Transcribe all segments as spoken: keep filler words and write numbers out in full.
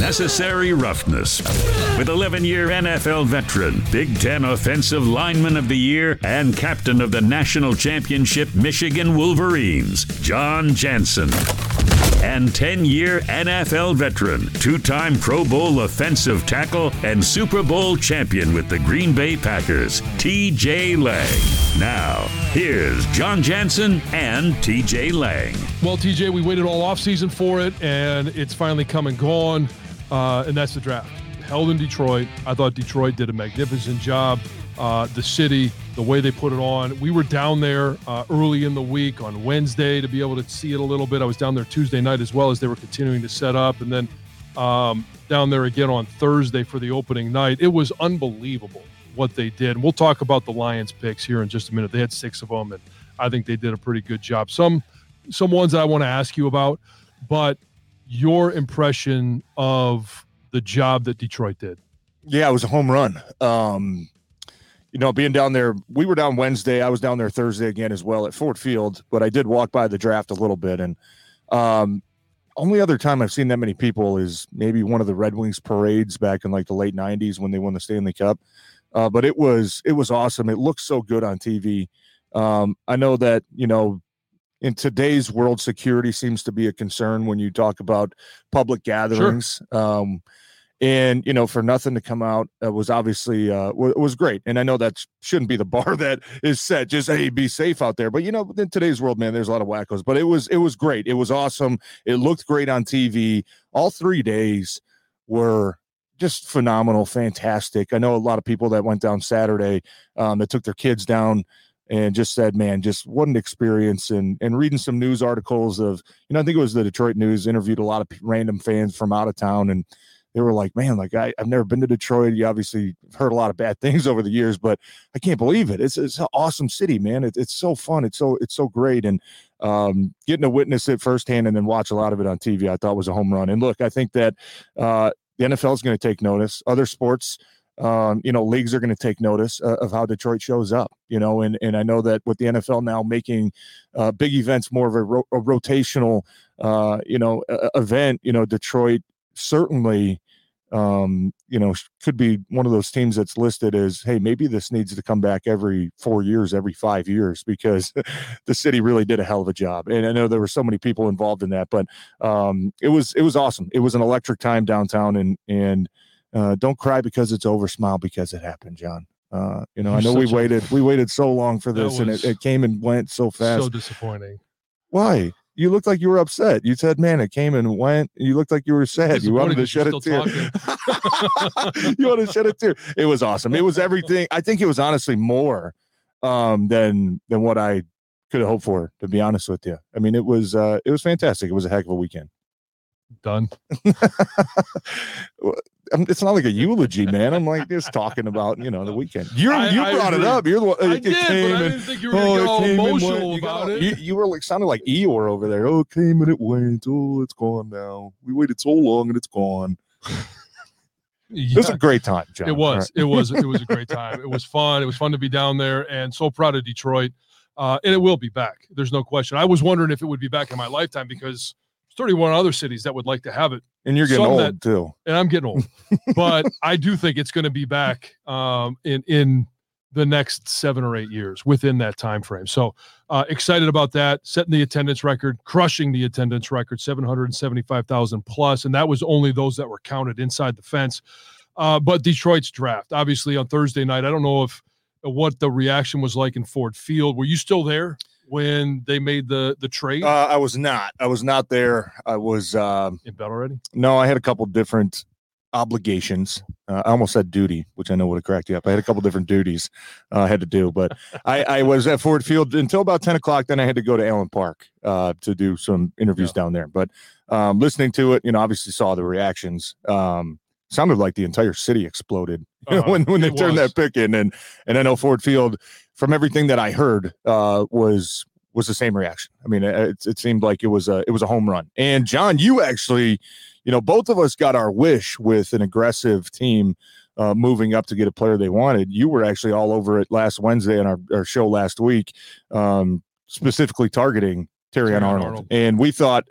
unnecessary roughness. With eleven-year N F L veteran, Big Ten Offensive Lineman of the Year, and captain of the national championship Michigan Wolverines, John Jansen. And ten-year N F L veteran, two-time Pro Bowl offensive tackle, and Super Bowl champion with the Green Bay Packers, T J Lang. Now, here's John Jansen and T J Lang. Well, T J, we waited all offseason for it, and it's finally come and gone, uh, and that's the draft. Held in Detroit. I thought Detroit did a magnificent job. Uh, the city, the way they put it on. We were down there uh, early in the week on Wednesday to be able to see it a little bit. I was down there Tuesday night as well as they were continuing to set up, and then um, down there again on Thursday for the opening night. It was unbelievable what they did. And we'll talk about the Lions picks here in just a minute. They had six of them, and I think they did a pretty good job. Some, some ones I want to ask you about, but your impression of the job that Detroit did. Yeah, it was a home run. Um, You know, being down there, we were down Wednesday. I was down there Thursday again as well at Ford Field, but I did walk by the draft a little bit. And um, only other time I've seen that many people is maybe one of the Red Wings parades back in like the late nineties when they won the Stanley Cup. Uh, but it was it was awesome. It looked so good on T V. Um, I know that, you know, in today's world, security seems to be a concern when you talk about public gatherings. Sure. Um And, you know, for nothing to come out uh, was obviously uh, w- was great. And I know that shouldn't be the bar that is set. Just, hey, be safe out there. But, you know, in today's world, man, there's a lot of wackos. But it was it was great. It was awesome. It looked great on T V. All three days were just phenomenal, fantastic. I know a lot of people that went down Saturday um, that took their kids down and just said, man, just what an experience. And and reading some news articles of, you know, I think it was the Detroit News interviewed a lot of random fans from out of town, and they were like, man, like I, I've never been to Detroit. You obviously heard a lot of bad things over the years, but I can't believe it. It's, it's an awesome city, man. It, it's so fun. It's so it's so great. And um, getting to witness it firsthand and then watch a lot of it on T V, I thought was a home run. And look, I think that uh, the N F L is going to take notice. Other sports, um, you know, leagues are going to take notice uh, of how Detroit shows up, you know, and, and I know that with the N F L now making uh, big events more of a, ro- a rotational, uh, you know, uh, event, you know, Detroit certainly, um, you know, could be one of those teams that's listed as, hey, maybe this needs to come back every four years, every five years, because the city really did a hell of a job. And I know there were so many people involved in that, but um, it was it was awesome. It was an electric time downtown, and and uh, don't cry because it's over, smile because it happened, John. Uh, you know, You're I know we a, waited we waited so long for this, and it, it came and went so fast. So disappointing. Why? You looked like you were upset. You said, man, it came and went. You looked like you were sad. You wanted to shed a tear. You wanted to shed a tear. It was awesome. It was everything. I think it was honestly more um, than than what I could have hoped for, to be honest with you. I mean, it was uh, it was fantastic. It was a heck of a weekend. Done. It's not like a eulogy, man. I'm like just talking about, you know, the weekend. You you I, brought I it up. You're the one. I it did, came but I and, didn't think you were going to oh, get all emotional you about got, it. You, you were like sounding like Eeyore over there. Oh, it came and it went. Oh, it's gone now. We waited so long and it's gone. Yeah. It was a great time, John. It was. Right. It was. It was a great time. It was fun. It was fun to be down there, and so proud of Detroit. Uh, and it will be back. There's no question. I was wondering if it would be back in my lifetime, because there's thirty-one other cities that would like to have it. And you're getting Some old that, too. And I'm getting old. But I do think it's going to be back um, in in the next seven or eight years, within that time frame. So uh, excited about that. Setting the attendance record, crushing the attendance record, seven hundred seventy-five thousand plus, and that was only those that were counted inside the fence. Uh, but Detroit's draft, obviously on Thursday night. I don't know if what the reaction was like in Ford Field. Were you still there when they made the the trade? Uh, I was not. I was not there. I was um, in bed already. No, I had a couple different obligations. Uh, I almost said duty, which I know would have cracked you up. I had a couple different duties uh, I had to do, but I, I was at Ford Field until about ten o'clock. Then I had to go to Allen Park uh, to do some interviews yeah. down there. But um, listening to it, you know, obviously saw the reactions. Um, sounded like the entire city exploded uh, when when they turned was. that pick in, and and I know Ford Field, from everything that I heard, uh, was was the same reaction. I mean, it, it seemed like it was a it was a home run. And John, you actually, you know, both of us got our wish with an aggressive team uh, moving up to get a player they wanted. You were actually all over it last Wednesday on our, our show last week, um, specifically targeting Terrion Arnold. Arnold. And we thought,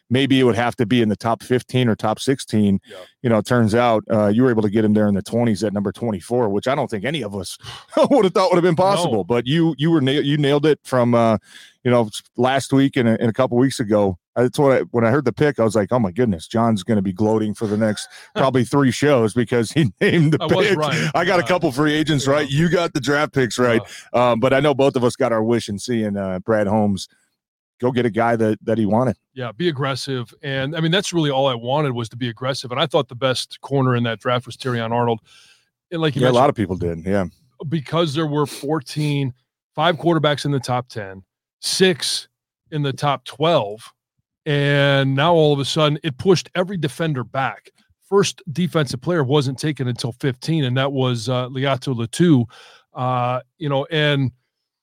maybe it would have to be in the top fifteen or top sixteen. Yeah. You know, it turns out uh, you were able to get him there in the twenties at number twenty-four, which I don't think any of us would have thought would have been possible. No. But you you were you nailed it from uh, you know last week and a, and a couple weeks ago. That's what I, when I heard the pick, I was like, oh my goodness, John's going to be gloating for the next probably three shows because he named the I pick. was right. I got uh, a couple free agents yeah. right. You got the draft picks right. Uh, Um, but I know both of us got our wish in seeing uh, Brad Holmes go get a guy that that he wanted. Yeah, be aggressive. And, I mean, that's really all I wanted was to be aggressive. And I thought the best corner in that draft was Terrion Arnold. And like you Yeah, a mentioned, lot of people did, yeah. because there were fourteen, five quarterbacks in the top ten, six in the top twelve, and now all of a sudden it pushed every defender back. First defensive player wasn't taken until fifteen, and that was uh, Liato Latu. Uh, you know, and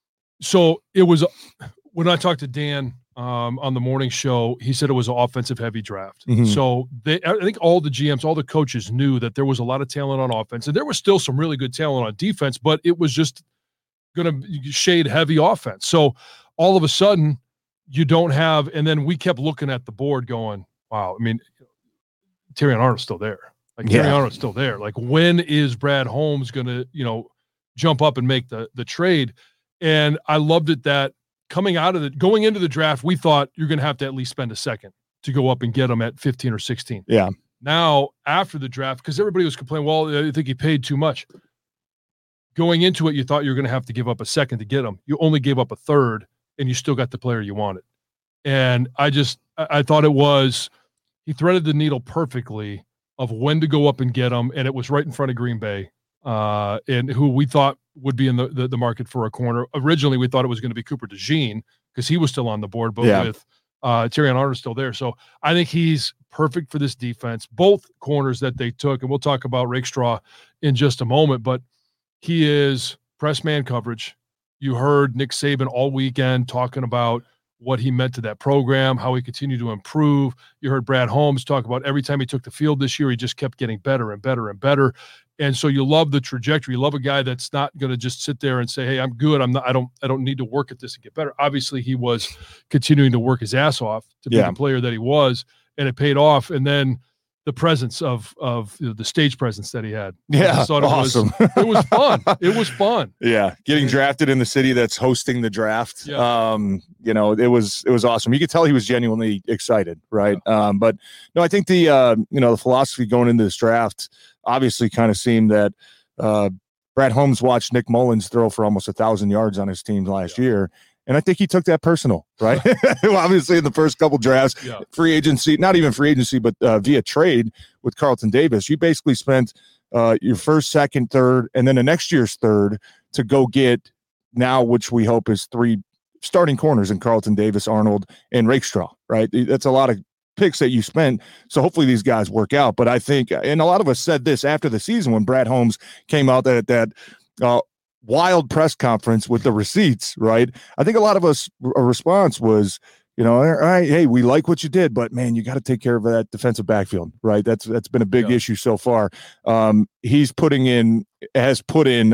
so it was when I talked to Dan um, on the morning show, he said it was an offensive heavy draft. Mhm. So they, I think all the G Ms, all the coaches knew that there was a lot of talent on offense, and there was still some really good talent on defense, but it was just going to shade heavy offense. So all of a sudden you don't have, and then we kept looking at the board going, wow, I mean, Terrion Arnold's still there. Like Yeah. Terrion Arnold's still there. Like when is Brad Holmes going to, you know, jump up and make the the trade? And I loved it that coming out of the, going into the draft, we thought you're going to have to at least spend a second to go up and get him at fifteen or sixteen. Yeah. Now, after the draft, because everybody was complaining, well, I think he paid too much. Going into it, you thought you were going to have to give up a second to get him. You only gave up a third, and you still got the player you wanted. And I just, I, I thought it was, he threaded the needle perfectly of when to go up and get him, and it was right in front of Green Bay, uh, and who we thought would be in the, the, the market for a corner. Originally, we thought it was going to be Cooper DeJean because he was still on the board, but Yeah. with uh, Terrion Arnold still there. So I think he's perfect for this defense. Both corners that they took, and we'll talk about Rakestraw in just a moment, but he is press man coverage. You heard Nick Saban all weekend talking about what he meant to that program, how he continued to improve. You heard Brad Holmes talk about every time he took the field this year, he just kept getting better and better and better. And so you love the trajectory. You love a guy that's not going to just sit there and say, hey, I'm good. I'm not, I don't, I don't need to work at this and get better. Obviously he was continuing to work his ass off to be Yeah. the player that he was, and it paid off. And then the presence of, of you know, the stage presence that he had. I Yeah. just thought it was- Awesome. It was fun. It was fun. Yeah, getting drafted in the city that's hosting the draft. Yeah. Um, you know, it was it was awesome. You could tell he was genuinely excited, right? Um, but no, I think the uh, you know, the philosophy going into this draft obviously kind of seemed that uh, Brad Holmes watched Nick Mullins throw for almost a thousand yards on his team last Yeah. year. And I think he took that personal, right? Well, obviously in the first couple drafts, Yeah. free agency, not even free agency, but uh, via trade with Carlton Davis, you basically spent uh, your first, second, third, and then the next year's third to go get now, which we hope is three starting corners in Carlton Davis, Arnold, and Rakestraw, right? That's a lot of picks that you spent. So hopefully these guys work out. But I think, and a lot of us said this after the season when Brad Holmes came out that that uh, wild press conference with the receipts, right? I think a lot of us, a response was, you know, all right, hey, we like what you did, but man, you got to take care of that defensive backfield, right? That's that's been a big Yeah. issue so far. Um, he's putting in, has put in,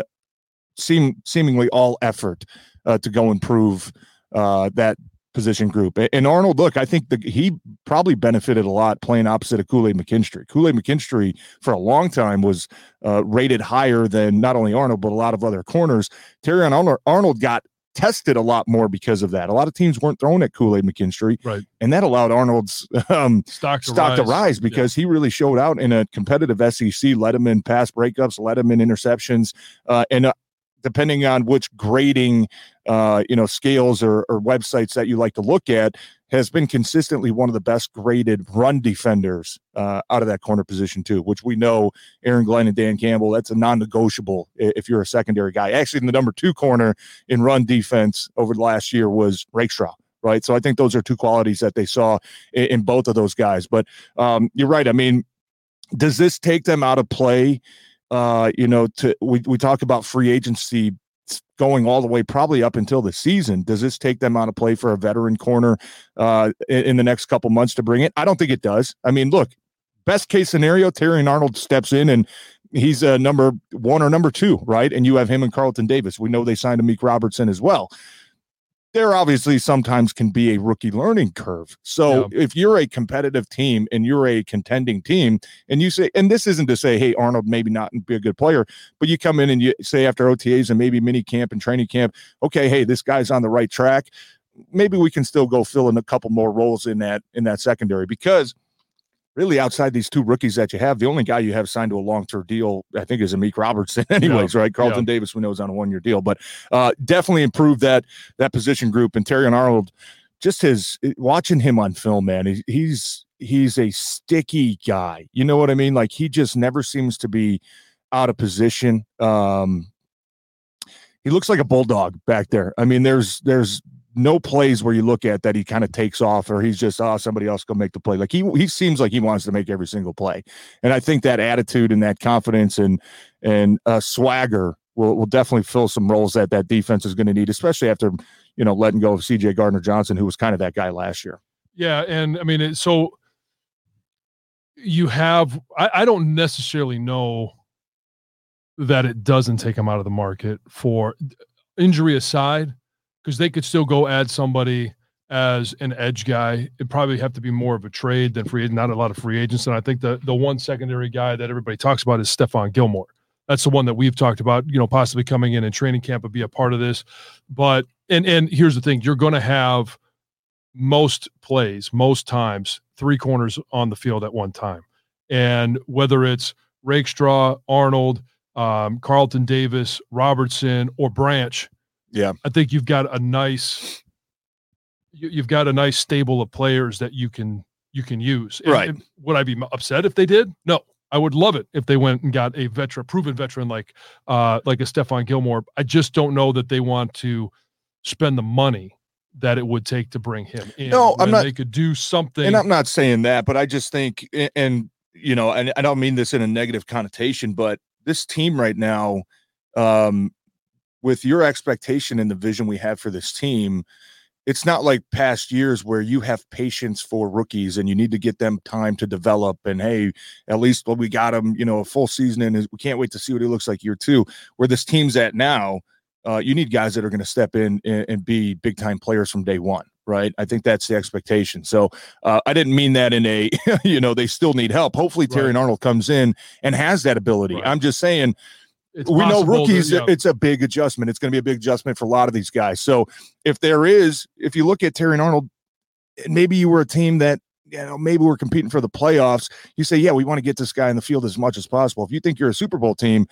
seem seemingly all effort uh, to go improve uh, that position group. And Arnold, look, I think the, he probably benefited a lot playing opposite of Kool-Aid McKinstry. Kool-Aid McKinstry for a long time was uh, rated higher than not only Arnold, but a lot of other corners. Terrion Arnold, Arnold got tested a lot more because of that. A lot of teams weren't throwing at Kool-Aid McKinstry, Right. and that allowed Arnold's um, Stock to stock rise. to rise because he really showed out in a competitive S E C, led him in pass breakups, led him in interceptions, uh, and uh, depending on which grading, uh, you know, scales or, or websites that you like to look at, has been consistently one of the best graded run defenders uh, out of that corner position too, which we know Aaron Glenn and Dan Campbell, that's a non-negotiable if you're a secondary guy. Actually, the number two corner in run defense over the last year was Rakestraw, right? So I think those are two qualities that they saw in, in both of those guys. But um, you're right. I mean, does this take them out of play? Uh, you know, to we, we talk about free agency going all the way probably up until the season. Does this take them out of play for a veteran corner uh, in, in the next couple months to bring it? I don't think it does. I mean, look, best case scenario, Terrion Arnold steps in and he's a uh, number one or number two, right? And you have him and Carlton Davis. We know they signed Amik Robertson as well. there obviously sometimes can be a rookie learning curve. So yeah. if you're a competitive team and you're a contending team and you say, and this isn't to say, hey, Arnold maybe not be a good player, but you come in and you say after O T As and maybe mini camp and training camp, okay, hey, this guy's on the right track. Maybe we can still go fill in a couple more roles in that, in that secondary, because really outside these two rookies that you have, the only guy you have signed to a long-term deal, I think, is Amik Robertson anyways, yeah. right? Carlton yeah. Davis, we know, is on a one-year deal, but uh, definitely improved that that position group. And Terrion Arnold, just his watching him on film, man, he, he's he's a sticky guy. You know what I mean? Like, he just never seems to be out of position. Um, he looks like a bulldog back there. I mean, there's there's no plays where you look at that he kind of takes off or he's just, oh, somebody else go make the play. Like he, he seems like he wants to make every single play. And I think that attitude and that confidence and, and uh, swagger will, will definitely fill some roles that that defense is going to need, especially after, you know, letting go of C J Gardner-Johnson, who was kind of that guy last year. Yeah. And I mean, it, so you have, I, I don't necessarily know that it doesn't take him out of the market for injury aside, because they could still go add somebody as an edge guy. It'd probably have to be more of a trade than free agent, not a lot of free agents. And I think the the one secondary guy that everybody talks about is Stephon Gilmore. That's the one that we've talked about, you know, possibly coming in in training camp and be a part of this. But, and and here's the thing, you're going to have most plays, most times, three corners on the field at one time. And whether it's Rakestraw, Arnold, um, Carlton Davis, Robertson, or Branch, yeah, I think you've got a nice, you, you've got a nice stable of players that you can you can use. And, right? and would I be upset if they did? No, I would love it if they went and got a veteran, proven veteran like uh, like a Stephon Gilmore. I just don't know that they want to spend the money that it would take to bring him in. No, I'm not. They could do something. And I'm not saying that, but I just think, and you know, and I don't mean this in a negative connotation, but this team right now, um, with your expectation and the vision we have for this team, it's not like past years where you have patience for rookies and you need to get them time to develop. And hey, at least well, we got them, you know, a full season and we can't wait to see what he looks like year two. Where this team's at now, uh, you need guys that are going to step in and, and be big time players from day one. Right. I think that's the expectation. So uh, I didn't mean that in a, you know, they still need help. Hopefully Terrion right. Arnold comes in and has that ability. Right. I'm just saying, It's we know rookies, that, yeah. it's a big adjustment. It's going to be a big adjustment for a lot of these guys. So if there is, if you look at Terrion Arnold, maybe you were a team that, you know, maybe we're competing for the playoffs. You say, yeah, we want to get this guy in the field as much as possible. If you think you're a Super Bowl team,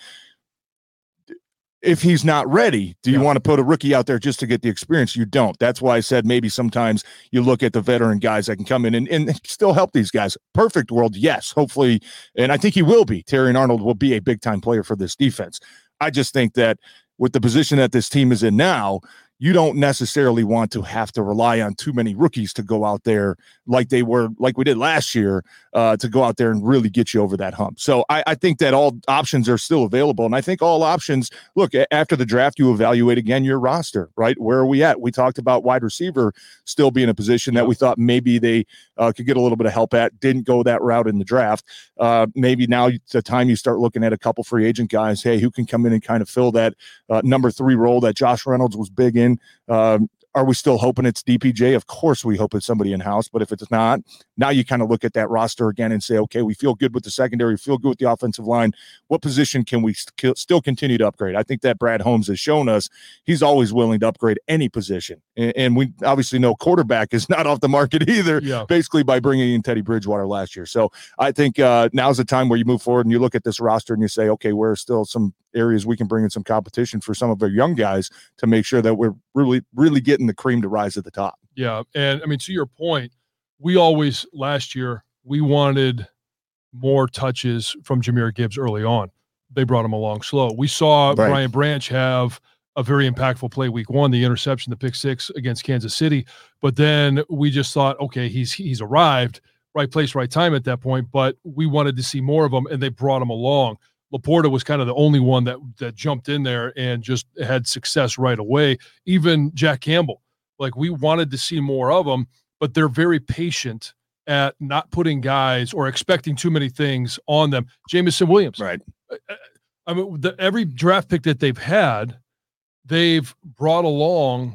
if he's not ready, do you yeah. want to put a rookie out there just to get the experience? You don't. That's why I said maybe sometimes you look at the veteran guys that can come in and, and still help these guys. Perfect world, yes, hopefully. And I think he will be. Terrion Arnold will be a big-time player for this defense. I just think that with the position that this team is in now, you don't necessarily want to have to rely on too many rookies to go out there like they were, like we did last year, uh, to go out there and really get you over that hump. So I, I think that all options are still available. And I think all options, look, after the draft, you evaluate again your roster, right? Where are we at? We talked about wide receiver still being a position that we thought maybe they uh, could get a little bit of help at. Didn't go that route in the draft. Uh, maybe now the time you start looking at a couple free agent guys, hey, who can come in and kind of fill that uh, number three role that Josh Reynolds was big in. Um, are we still hoping it's D P J? Of course we hope it's somebody in-house, but if it's not, now you kind of look at that roster again and say, okay, we feel good with the secondary, we feel good with the offensive line. What position can we st- still continue to upgrade? I think that Brad Holmes has shown us he's always willing to upgrade any position. And, and we obviously know quarterback is not off the market either, yeah. basically by bringing in Teddy Bridgewater last year. So I think uh, now's the time where you move forward and you look at this roster and you say, okay, where are still some areas we can bring in some competition for some of our young guys to make sure that we're really, really getting the cream to rise at the top. Yeah. And I mean, to your point, we always, last year, we wanted more touches from Jahmyr Gibbs early on. They brought him along slow. We saw right. Brian Branch have a very impactful play week one, the interception, the pick six against Kansas City. But then we just thought, okay, he's, he's arrived, right place, right time at that point, but we wanted to see more of him and they brought him along. Laporta was kind of the only one that that jumped in there and just had success right away. Even Jack Campbell, like we wanted to see more of them, but they're very patient at not putting guys or expecting too many things on them. Jameson Williams, right? I mean, the, every draft pick that they've had, they've brought along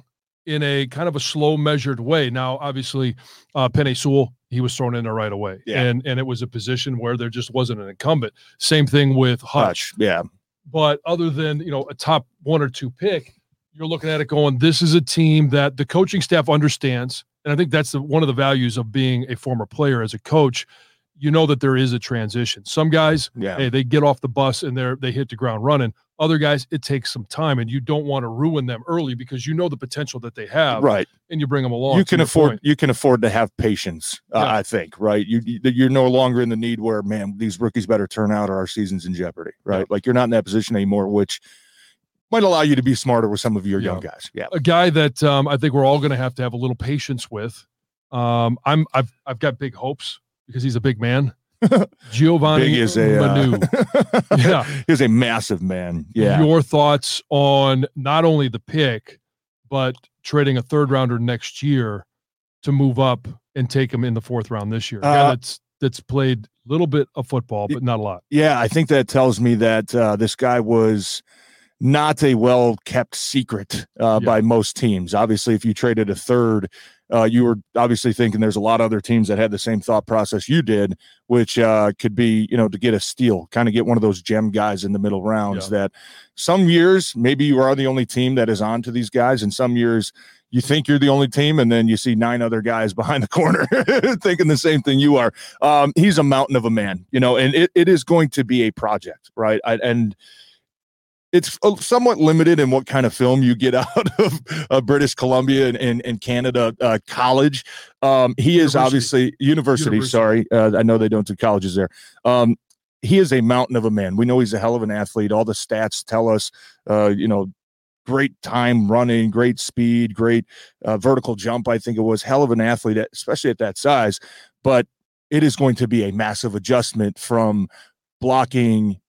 in a kind of a slow, measured way. Now, obviously, uh, Penei Sewell, he was thrown in there right away. Yeah. And and it was a position where there just wasn't an incumbent. Same thing with Hutch. Hutch, yeah. But other than, you know, a top one or two pick, you're looking at it going, this is a team that the coaching staff understands. And I think that's the, one of the values of being a former player as a coach. You know that there is a transition. Some guys, Yeah. hey, they get off the bus and they're they hit the ground running. Other guys, it takes some time, and you don't want to ruin them early because you know the potential that they have, Right. and you bring them along. You can afford point. you can afford to have patience, uh, Yeah. I think, right? You you- you're no longer in the need where, man, these rookies better turn out or our season's in jeopardy, right? Yeah. Like you're not in that position anymore, which might allow you to be smarter with some of your Yeah. young guys. Yeah. A guy that um, I think we're all going to have to have a little patience with. Um, I'm I've I've got big hopes because he's a big man. Giovanni Big is a Manu. uh, Yeah. He's a massive man. Yeah. Your thoughts on not only the pick, but trading a third rounder next year to move up and take him in the fourth round this year. A guy Uh, that's that's played a little bit of football, but not a lot. Yeah, I think that tells me that uh, this guy was not a well-kept secret uh, Yeah. by most teams. Obviously, if you traded a third, uh, you were obviously thinking there's a lot of other teams that had the same thought process you did, which uh, could be, you know, to get a steal, kind of get one of those gem guys in the middle rounds Yeah. that some years maybe you are the only team that is on to these guys, and some years you think you're the only team, and then you see nine other guys behind the corner thinking the same thing you are. Um, he's a mountain of a man, you know, and it, it is going to be a project, right? I, and it's somewhat limited in what kind of film you get out of uh, British Columbia and, and, and Canada uh, college. Um, he is University. obviously university, University. sorry. Uh, I know they don't do colleges there. Um, he is a mountain of a man. We know he's a hell of an athlete. All the stats tell us, uh, you know, great time running, great speed, great uh, vertical jump. I think it was hell of an athlete, especially at that size, but it is going to be a massive adjustment from blocking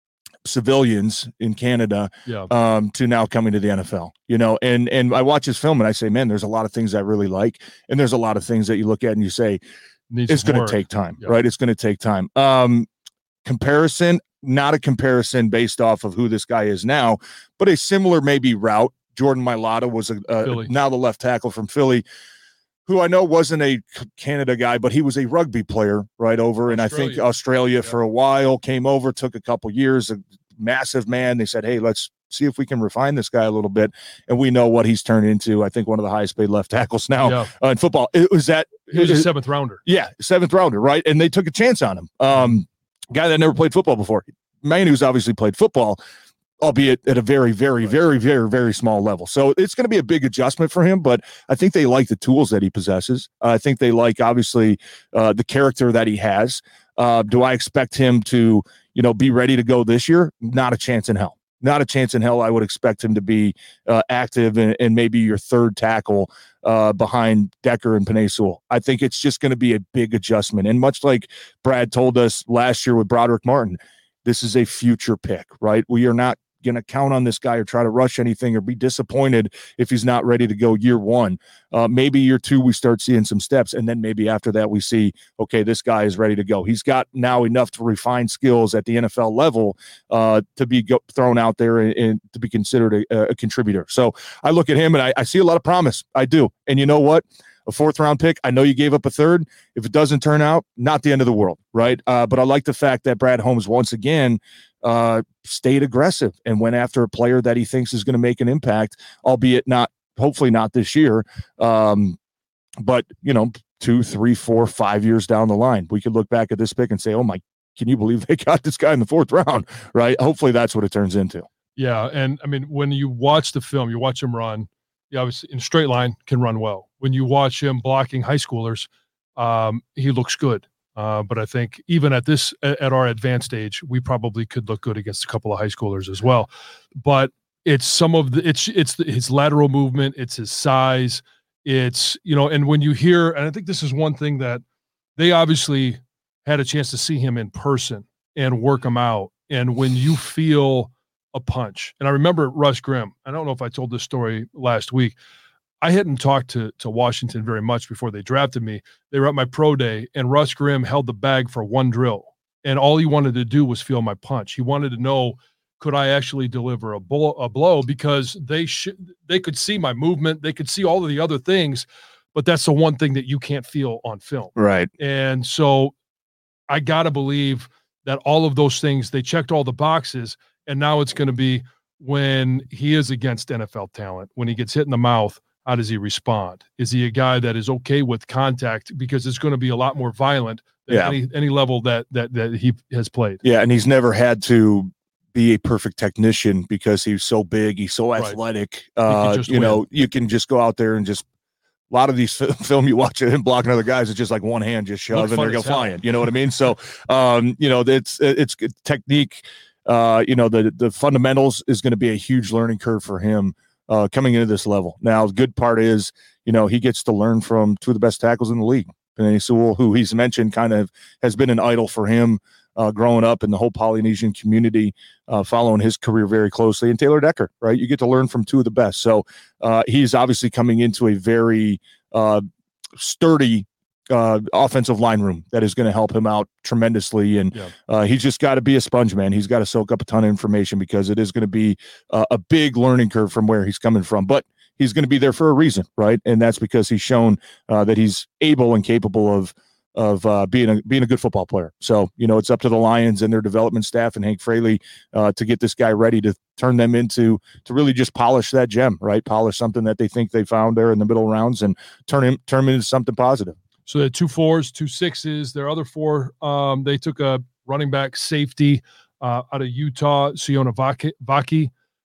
civilians in Canada Yeah. um, to now coming to the N F L, you know, and, and I watch his film and I say, man, there's a lot of things I really like. And there's a lot of things that you look at and you say, Needs it's some going work. to take time, Yeah. right? It's going to take time. Um, comparison, not a comparison based off of who this guy is now, but a similar maybe route. Jordan Mailata was a, Philly. a now the left tackle from Philly, who I know wasn't a Canada guy, but he was a rugby player right over. And I think Australia. Australia Yeah. for a while, came over, took a couple years, a massive man. They said, hey, let's see if we can refine this guy a little bit. And we know what he's turned into. I think one of the highest paid left tackles now Yeah. uh, in football. It was that. He was a it- seventh rounder. yeah, seventh rounder, right? And they took a chance on him. Um, guy that never played football before. Manu's obviously played football, albeit at a very, very, very, very, very small level. So it's going to be a big adjustment for him, but I think they like the tools that he possesses. Uh, I think they like, obviously, uh, the character that he has. Uh, do I expect him to, you know, be ready to go this year? Not a chance in hell. Not a chance in hell. I would expect him to be uh, active and, and maybe your third tackle uh, behind Decker and Penei Sewell. I think it's just going to be a big adjustment. And much like Brad told us last year with Broderick Martin, this is a future pick, right? We are not going to count on this guy or try to rush anything or be disappointed if he's not ready to go year one. Uh, maybe year two, we start seeing some steps. And then maybe after that, we see, okay, this guy is ready to go. He's got now enough to refine skills at the N F L level uh, to be go- thrown out there and, and to be considered a, a contributor. So I look at him and I, I see a lot of promise. I do. And you know what? A fourth round pick. I know you gave up a third. If it doesn't turn out, not the end of the world, right? Uh, but I like the fact that Brad Holmes once again uh, stayed aggressive and went after a player that he thinks is going to make an impact, albeit not, hopefully not this year. Um, but you know, two, three, four, five years down the line, we could look back at this pick and say, "Oh my, can you believe they got this guy in the fourth round?" Right? Hopefully, that's what it turns into. Yeah, and I mean, when you watch the film, you watch him run. He obviously in a straight line can run well. When you watch him blocking high schoolers, um, he looks good. Uh, but I think even at this, at our advanced age, we probably could look good against a couple of high schoolers as well. But it's some of the, it's, it's the, his lateral movement, it's his size, it's, you know, and when you hear, and I think this is one thing that they obviously had a chance to see him in person and work him out. And when you feel a punch, and I remember Russ Grimm, I don't know if I told this story last week. I hadn't talked to, to Washington very much before they drafted me. They were at my pro day, and Russ Grimm held the bag for one drill, and all he wanted to do was feel my punch. He wanted to know, could I actually deliver a blow, a blow? Because they should, they could see my movement, they could see all of the other things, but that's the one thing that you can't feel on film. Right. And so I got to believe that all of those things, they checked all the boxes, and now it's going to be when he is against N F L talent, when he gets hit in the mouth, how does he respond? Is he a guy that is okay with contact? Because it's going to be a lot more violent than yeah. any, any level that, that, that he has played. Yeah. And he's never had to be a perfect technician because he's so big. He's so athletic. Right. Uh, you win. know, you can just go out there and just, a lot of these film you watch him blocking other guys, it's just like one hand just shove and they're going flying. You know what I mean? So, um, you know, it's, it's technique. Uh, you know, the, the fundamentals is going to be a huge learning curve for him uh, coming into this level. Now, the good part is, you know, he gets to learn from two of the best tackles in the league. Penei Sewell, who he's mentioned kind of has been an idol for him uh, growing up in the whole Polynesian community, uh, following his career very closely. And Taylor Decker, right? You get to learn from two of the best. So uh, he's obviously coming into a very uh, sturdy Uh, offensive line room that is going to help him out tremendously. And yeah. uh, he's just got to be a sponge, man. He's got to soak up a ton of information because it is going to be uh, a big learning curve from where he's coming from. But he's going to be there for a reason, right? And that's because he's shown uh, that he's able and capable of of uh, being a being a good football player. So, you know, it's up to the Lions and their development staff and Hank Fraley uh, to get this guy ready to turn them into to really just polish that gem, right? Polish something that they think they found there in the middle rounds and turn him turn him into something positive. So they had two fours, two sixes. Their other four, um, they took a running back safety uh, out of Utah, Siona Vaki.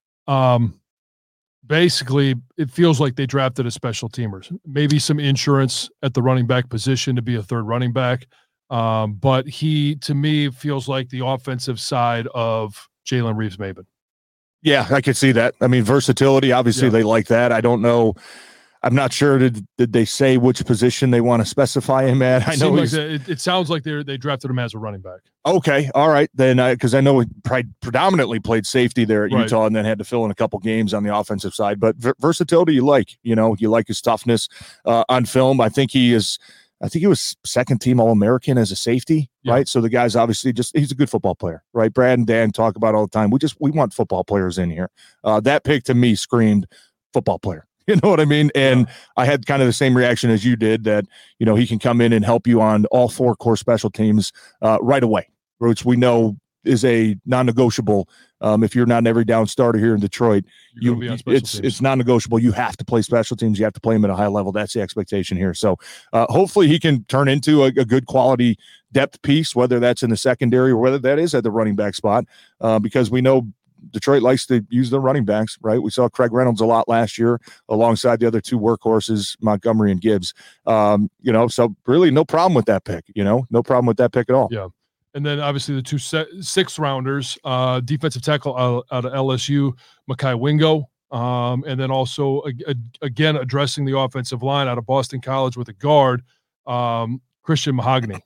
Um, basically, it feels like they drafted a special teamers. Maybe some insurance at the running back position to be a third running back. Um, but he, to me, feels like the offensive side of Jalen Reeves-Maybin. Yeah, I could see that. I mean, versatility, obviously yeah. they like that. I don't know. I'm not sure. Did, did they say which position they want to specify him at? I know like it, it sounds like they they drafted him as a running back. Okay, all right then, because I, I know he predominantly played safety there at right. Utah, and then had to fill in a couple games on the offensive side. But v- versatility, you like, you know, you like his toughness uh, on film. I think he is. I think he was second team All-American as a safety, yeah. right? So the guy's obviously just, he's a good football player, right? Brad and Dan talk about all the time. We just, we want football players in here. Uh, that pick to me screamed football player. You know what I mean? And yeah. I had kind of the same reaction as you did that, you know, he can come in and help you on all four core special teams uh, right away, which we know is a non-negotiable. Um, if you're not an every down starter here in Detroit, you, it's teams. It's non-negotiable. You have to play special teams. You have to play them at a high level. That's the expectation here. So uh, hopefully he can turn into a, a good quality depth piece, whether that's in the secondary or whether that is at the running back spot, uh, because we know Detroit likes to use the running backs, right? We saw Craig Reynolds a lot last year alongside the other two workhorses, Montgomery and Gibbs. Um, you know, so really no problem with that pick, you know, no problem with that pick at all. Yeah. And then obviously the two se- sixth rounders, uh, defensive tackle out, out of L S U, Makai Wingo. Um, and then also, a, a, again, addressing the offensive line out of Boston College with a guard, um, Christian Mahogany.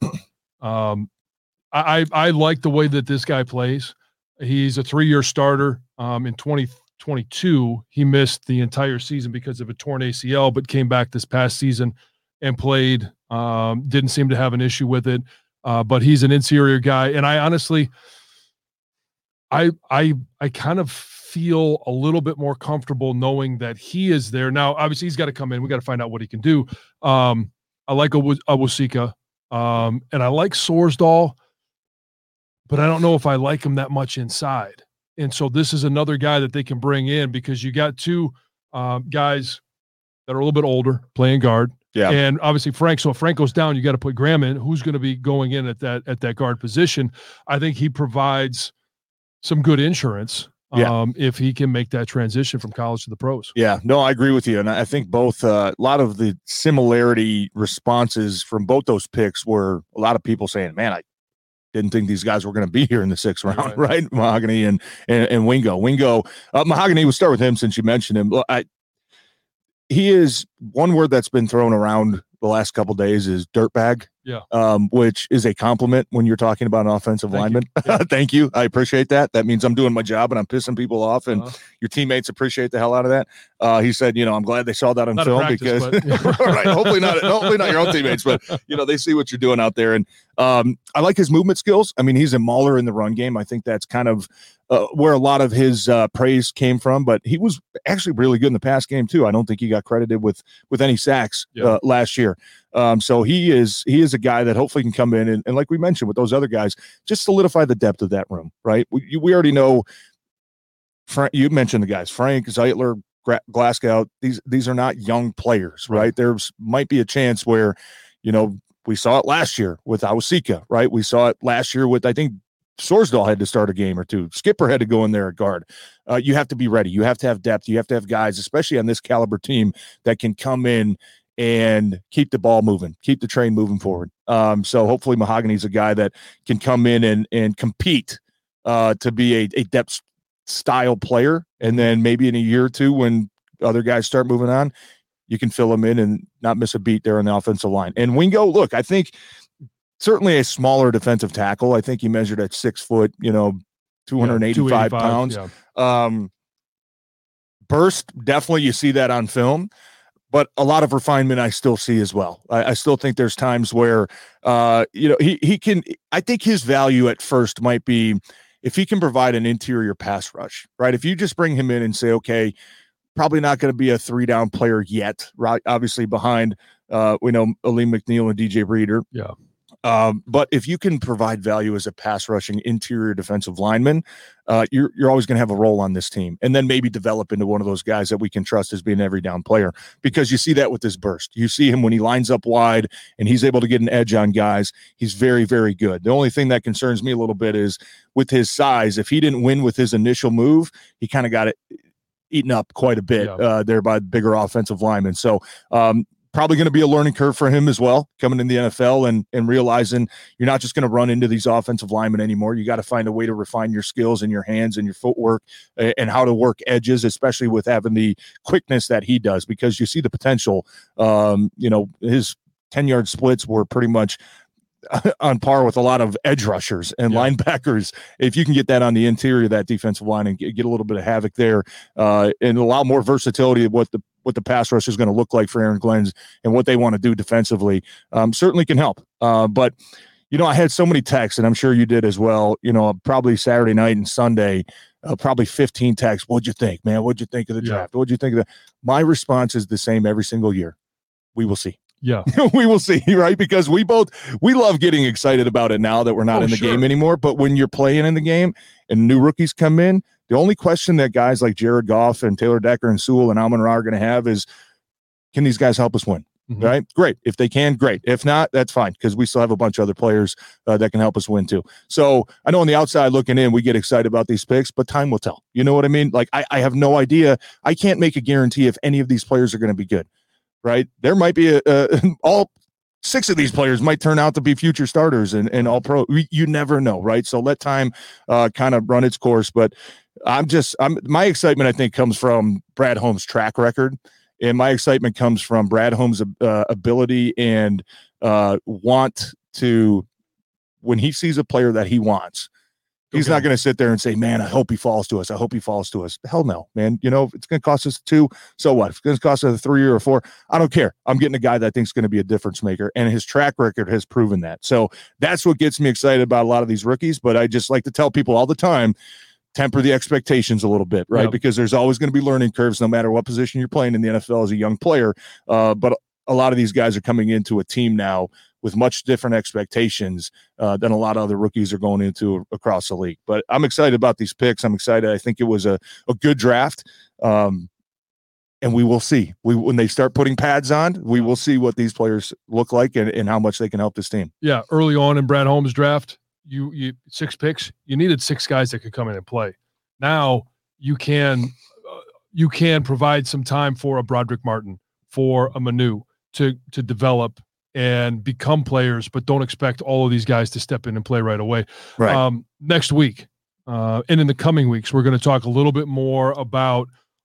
Um, I, I, I like the way that this guy plays. He's a three-year starter. Um, in twenty twenty-two, he missed the entire season because of a torn A C L, but came back this past season and played. Um, didn't seem to have an issue with it. Uh, but he's an interior guy, and I honestly, I I I kind of feel a little bit more comfortable knowing that he is there. Now, obviously, he's got to come in. We got to find out what he can do. Um, I like Awosika, um, and I like Sorsdahl, but I don't know if I like him that much inside. And so this is another guy that they can bring in because you got two um, guys that are a little bit older playing guard. Yeah. And obviously Frank, so if Frank goes down, you got to put Graham in. Who's going to be going in at that at that guard position? I think he provides some good insurance yeah. um, if he can make that transition from college to the pros. Yeah, no, I agree with you. And I think both uh, a lot of the similarity responses from both those picks were a lot of people saying, man, I didn't think these guys were going to be here in the sixth round, right? right? Mahogany and, and, and Wingo. Wingo, uh, Mahogany, we'll start with him since you mentioned him. I, He is one word that's been thrown around the last couple of days is dirtbag. Yeah. Um, which is a compliment when you're talking about an offensive Thank lineman. You. Yeah. Thank you. I appreciate that. That means I'm doing my job and I'm pissing people off, and uh, your teammates appreciate the hell out of that. Uh, he said, you know, I'm glad they saw that on not film practice, because, but, yeah. right, hopefully not, hopefully not your own teammates, but you know, they see what you're doing out there. And um, I like his movement skills. I mean, he's a mauler in the run game. I think that's kind of uh, where a lot of his uh, praise came from, but he was actually really good in the pass game too. I don't think he got credited with, with any sacks yeah. uh, last year. Um, so he is he is a guy that hopefully can come in and, and like we mentioned with those other guys, just solidify the depth of that room, right? We, we already know, Frank, you mentioned the guys, Frank, Zeitler, Glasgow, these these are not young players, right? right? There's might be a chance where, you know, we saw it last year with Awosika, right? We saw it last year with, I think, Sorsdahl had to start a game or two. Skipper had to go in there at guard. Uh, you have to be ready. You have to have depth. You have to have guys, especially on this caliber team, that can come in and keep the ball moving, keep the train moving forward. Um, so hopefully Mahogany's a guy that can come in and and compete uh, to be a, a depth style player. And then maybe in a year or two, when other guys start moving on, you can fill them in and not miss a beat there on the offensive line. And Wingo, look, I think certainly a smaller defensive tackle. I think he measured at six foot, you know, two hundred eighty-five, yeah, pounds. Yeah. Um, burst, definitely you see that on film. But a lot of refinement I still see as well. I, I still think there's times where, uh, you know, he he can. I think his value at first might be if he can provide an interior pass rush, right? If you just bring him in and say, okay, probably not going to be a three down player yet, right? Obviously behind, uh, we know Aleem McNeil and D J Reader. Yeah. Um, but if you can provide value as a pass rushing interior defensive lineman, uh, you're you're always going to have a role on this team, and then maybe develop into one of those guys that we can trust as being an every down player, because you see that with this burst. You see him when he lines up wide and he's able to get an edge on guys. He's very, very good. The only thing that concerns me a little bit is with his size, if he didn't win with his initial move, he kind of got it eaten up quite a bit yeah. uh, there by bigger offensive linemen. So, um, probably going to be a learning curve for him as well, coming in the N F L and, and realizing you're not just going to run into these offensive linemen anymore. You got to find a way to refine your skills and your hands and your footwork uh, and how to work edges, especially with having the quickness that he does, because you see the potential. Um, you know, his ten yard splits were pretty much on par with a lot of edge rushers and yeah. linebackers. If you can get that on the interior of that defensive line and get, get a little bit of havoc there uh, and allow more versatility of what the what the pass rush is going to look like for Aaron Glenn and what they want to do defensively, um, certainly can help. Uh, but, you know, I had so many texts, and I'm sure you did as well, you know, probably Saturday night and Sunday, uh, probably fifteen texts. What'd you think, man? What'd you think of the draft? Yeah. What'd you think of that? My response is the same every single year. We will see. Yeah, we will see, right? Because we both, we love getting excited about it now that we're not oh, in the sure. game anymore. But when you're playing in the game and new rookies come in, the only question that guys like Jared Goff and Taylor Decker and Sewell and Amon-Ra are going to have is, can these guys help us win? Mm-hmm. Right? Great. If they can, great. If not, that's fine, because we still have a bunch of other players uh, that can help us win too. So I know on the outside looking in, we get excited about these picks, but time will tell. You know what I mean? Like, I, I have no idea. I can't make a guarantee if any of these players are going to be good. Right? There might be a, a all six of these players might turn out to be future starters and, and all pro. We, you never know, right? So let time uh, kind of run its course. But I'm just, I'm my excitement, I think, comes from Brad Holmes' track record, and my excitement comes from Brad Holmes' uh, ability and uh, want to, when he sees a player that he wants. He's okay. not going to sit there and say, man, I hope he falls to us. I hope he falls to us. Hell no, man. You know, if it's going to cost us two, so what? If it's going to cost us a three or a four, I don't care. I'm getting a guy that I think is going to be a difference maker, and his track record has proven that. So that's what gets me excited about a lot of these rookies. But I just like to tell people all the time, temper the expectations a little bit, right? Yep. Because there's always going to be learning curves no matter what position you're playing in the N F L as a young player. Uh, but a lot of these guys are coming into a team now with much different expectations uh, than a lot of other rookies are going into across the league. But I'm excited about these picks. I'm excited. I think it was a, a good draft. Um, and we will see. We when they start putting pads on, we will see what these players look like and, and how much they can help this team. Yeah, early on in Brad Holmes' draft, you you six picks, you needed six guys that could come in and play. Now you can uh, you can provide some time for a Broderick Martin, for a Manu to to develop and become players, but don't expect all of these guys to step in and play right away. Right. Um, next week, uh, and in the coming weeks, we're going to talk a little bit more about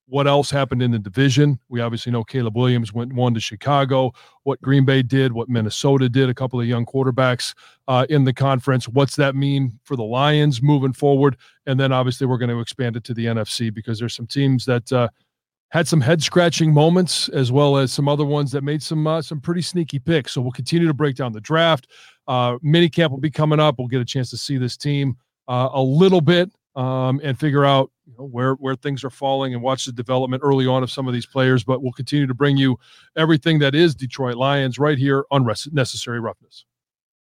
what else happened in the division. We obviously know Caleb Williams went one to Chicago, what Green Bay did, what Minnesota did, a couple of young quarterbacks uh, in the conference. What's that mean for the Lions moving forward? And then obviously we're going to expand it to the N F C because there's some teams that uh, had some head-scratching moments as well as some other ones that made some uh, some pretty sneaky picks. So we'll continue to break down the draft. Uh, minicamp will be coming up. We'll get a chance to see this team uh, a little bit um, and figure out you know, where where things are falling and watch the development early on of some of these players. But we'll continue to bring you everything that is Detroit Lions right here on Necessary Roughness.